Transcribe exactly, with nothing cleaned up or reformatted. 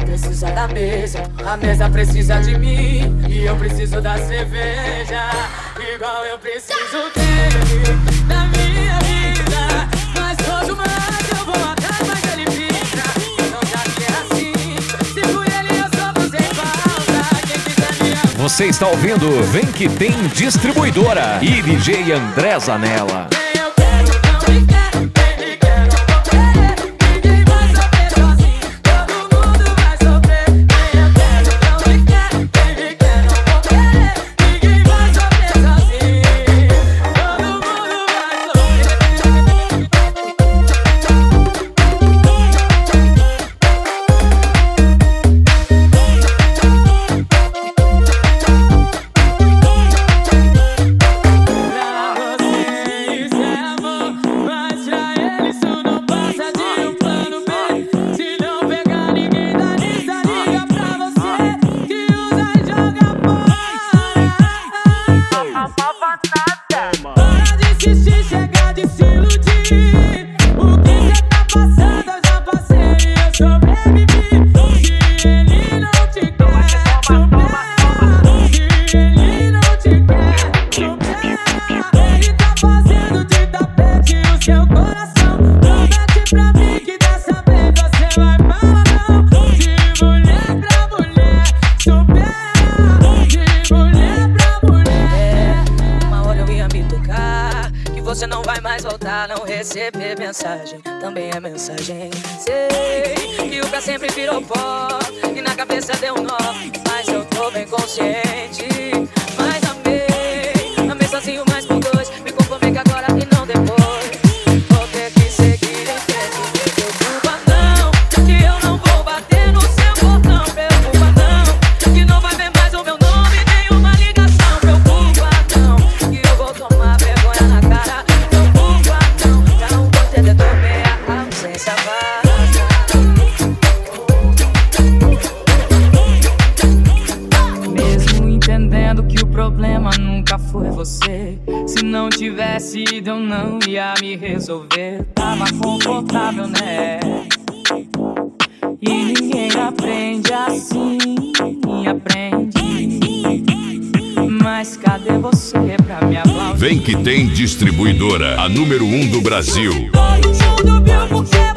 precisa da mesa, a mesa precisa de mim, e eu preciso da cerveja, igual eu preciso dele na minha vida. Mas quanto mais eu vou atrás, mais ele fica. Então já que é assim, se fui ele eu só vou sem falta. Quem quiser me amar. Você está ouvindo Vem Que Tem Distribuidora e D J André Zanella. Você não vai mais voltar, não receber mensagem, também é mensagem. Sei que o pra sempre virou pó e na cabeça deu um nó, mas eu tô bem consciente. Mas amei, amei sozinho, mais por dois. Me conformei que agora e não depois. Vou ter que seguir em frente, não preocupa não, que eu não vou bater no seu portão. Preocupa não, que não vai ver mais o meu nome, nenhuma ligação. Preocupa não, que eu vou tomar vergonha na cara. Mesmo entendendo que o problema nunca foi você, se não tivesse ido eu não ia me resolver. Tava confortável, né? E ninguém aprende assim, aprende. Mas cadê você pra me aplaudir? Vem Que Tem Distribuidora, a número um do Brasil. Todo mundo viu porque